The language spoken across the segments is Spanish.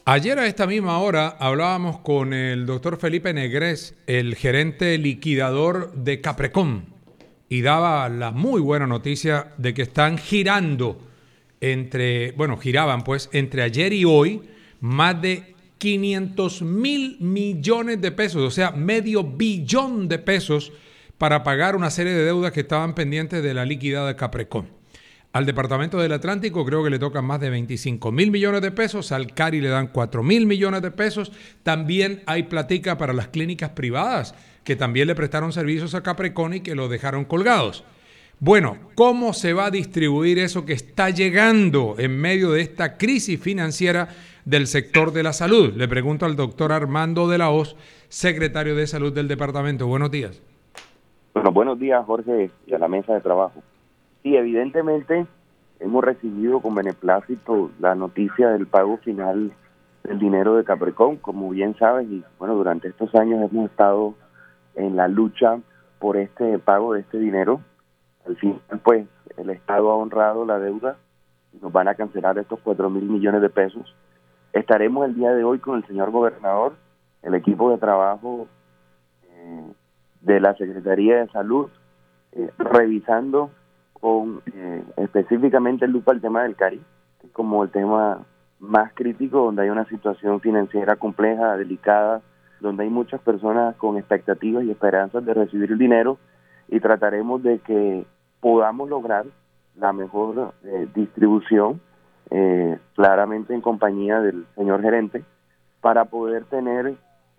Ayer a esta misma hora hablábamos con el doctor Felipe Negrés, el gerente liquidador de Caprecom, y daba la muy buena noticia de que están giraban pues entre ayer y hoy más de 500.000 millones de pesos, o sea, medio billón de pesos para pagar una serie de deudas que estaban pendientes de la liquidada de Caprecom. Al Departamento del Atlántico creo que le tocan más de 25.000 millones de pesos, al CARI le dan 4.000 millones de pesos. También hay platica para las clínicas privadas que también le prestaron servicios a Caprecom y que lo dejaron colgados. Bueno, ¿cómo se va a distribuir eso que está llegando en medio de esta crisis financiera del sector de la salud? Le pregunto al doctor Armando de la Hoz, secretario de Salud del departamento. Buenos días. Bueno, buenos días, Jorge, y a la mesa de trabajo. Sí, evidentemente hemos recibido con beneplácito la noticia del pago final del dinero de Caprecom, como bien sabes, y bueno, durante estos años hemos estado en la lucha por este pago de este dinero. Al final, pues, el Estado ha honrado la deuda y nos van a cancelar estos 4.000 millones de pesos. Estaremos el día de hoy con el señor gobernador, el equipo de trabajo de la Secretaría de Salud, revisando con específicamente lupa el tema del CARI, que es como el tema más crítico, donde hay una situación financiera compleja, delicada, donde hay muchas personas con expectativas y esperanzas de recibir el dinero, y trataremos de que podamos lograr la mejor distribución, claramente en compañía del señor gerente, para poder tener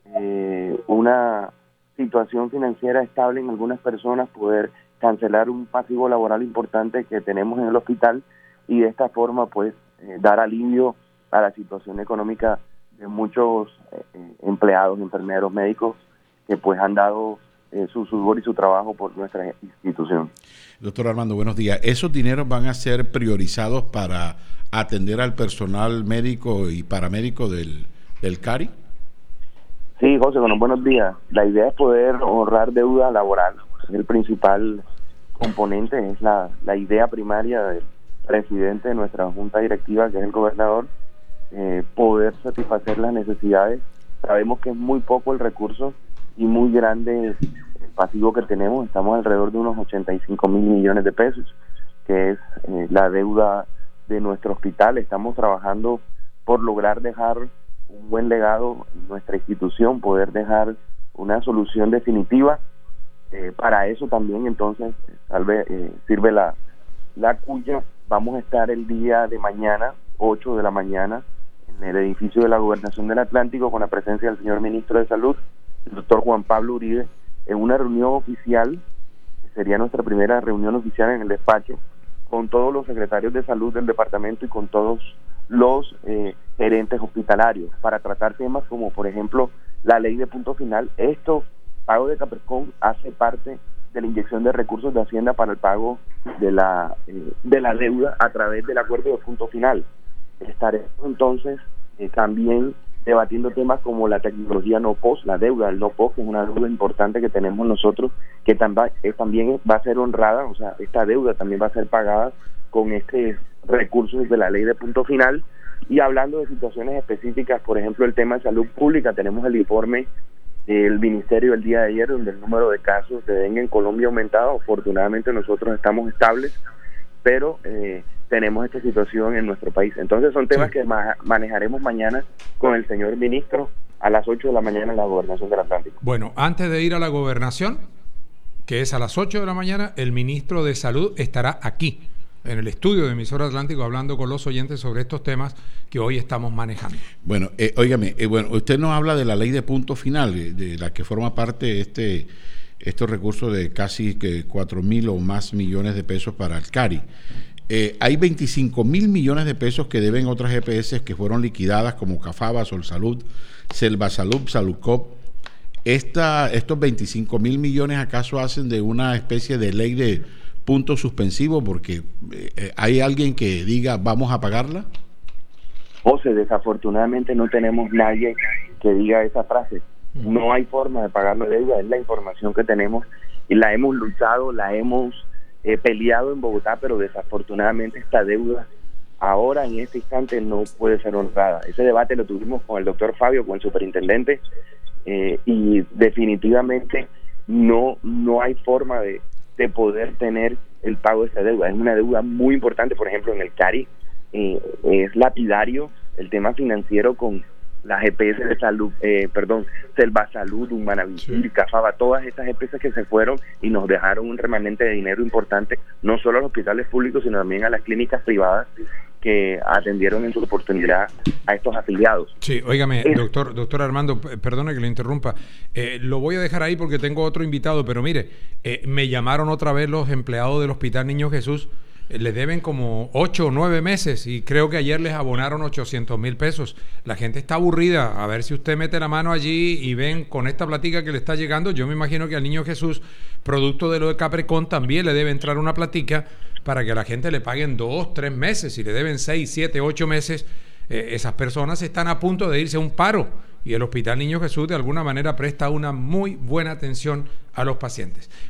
una situación financiera estable en algunas personas, poder cancelar un pasivo laboral importante que tenemos en el hospital y de esta forma pues dar alivio a la situación económica de muchos empleados, enfermeros, médicos que pues han dado su sudor y su trabajo por nuestra institución. Doctor Armando, buenos días. ¿Esos dineros van a ser priorizados para atender al personal médico y paramédico del CARI? Sí, José, bueno, buenos días. La idea es poder honrar deuda laboral. Es el principal componente, es la idea primaria del presidente de nuestra junta directiva, que es el gobernador, poder satisfacer las necesidades. Sabemos que es muy poco el recurso y muy grande el pasivo que tenemos. Estamos alrededor de unos 85.000 millones de pesos, que es la deuda de nuestro hospital. Estamos trabajando por lograr dejar un buen legado en nuestra institución, poder dejar una solución definitiva. Para eso también entonces sirve la cuya. Vamos a estar el día de mañana, 8 de la mañana, en el edificio de la Gobernación del Atlántico, con la presencia del señor ministro de Salud, el doctor Juan Pablo Uribe, en una reunión oficial, que sería nuestra primera reunión oficial en el despacho, con todos los secretarios de salud del departamento y con todos los gerentes hospitalarios, para tratar temas como, por ejemplo, la ley de punto final. Esto, pago de Caprecom, hace parte de la inyección de recursos de Hacienda para el pago de la deuda a través del acuerdo de punto final. Estaremos entonces también debatiendo temas como la tecnología no POS, la deuda del no POS, que es una deuda importante que tenemos nosotros, que también va a ser honrada, o sea, esta deuda también va a ser pagada con recursos de la ley de punto final. Y hablando de situaciones específicas, por ejemplo, el tema de salud pública, tenemos el informe del ministerio el día de ayer, donde el número de casos de dengue en Colombia ha aumentado. Afortunadamente nosotros estamos estables, pero tenemos esta situación en nuestro país. Entonces son temas que manejaremos mañana con el señor ministro a las 8 de la mañana en la Gobernación del Atlántico. Bueno, antes de ir a la gobernación, que es a las 8 de la mañana, el ministro de Salud estará aquí, en el estudio de Emisora Atlántico, hablando con los oyentes sobre estos temas que hoy estamos manejando. Bueno, óigame, usted nos habla de la ley de punto final, de la que forma parte estos recursos de casi 4.000 o más millones de pesos para el CARI. Hay 25.000 millones de pesos que deben otras EPS que fueron liquidadas, como Cafaba, Sol Salud, Selva Salud, Saludcop. ¿Estos 25.000 millones acaso hacen de una especie de ley de punto suspensivo porque hay alguien que diga vamos a pagarla? José, desafortunadamente no tenemos nadie que diga esa frase. No hay forma de pagar la deuda, es la información que tenemos y la hemos luchado, la hemos peleado en Bogotá, pero desafortunadamente esta deuda ahora en este instante no puede ser honrada. Ese debate lo tuvimos con el doctor Fabio, con el superintendente, y definitivamente no hay forma de poder tener el pago de esa deuda. Es una deuda muy importante. Por ejemplo, en el CARI es lapidario el tema financiero con las EPS de salud, Selva Salud, Humanavivir, Cafaba, todas estas EPS que se fueron y nos dejaron un remanente de dinero importante, no solo a los hospitales públicos, sino también a las clínicas privadas que atendieron en su oportunidad a estos afiliados. Sí, óigame, doctor Armando, perdone que lo interrumpa, lo voy a dejar ahí porque tengo otro invitado, pero mire, me llamaron otra vez los empleados del Hospital Niño Jesús, le deben como 8 o 9 meses y creo que ayer les abonaron 800,000 pesos. La gente está aburrida. A ver si usted mete la mano allí y ven con esta platica que le está llegando. Yo me imagino que al Niño Jesús, producto de lo de Caprecon, también le debe entrar una platica para que a la gente le paguen 2, 3 meses. Si le deben 6, 7, 8 meses, esas personas están a punto de irse a un paro. Y el Hospital Niño Jesús de alguna manera presta una muy buena atención a los pacientes.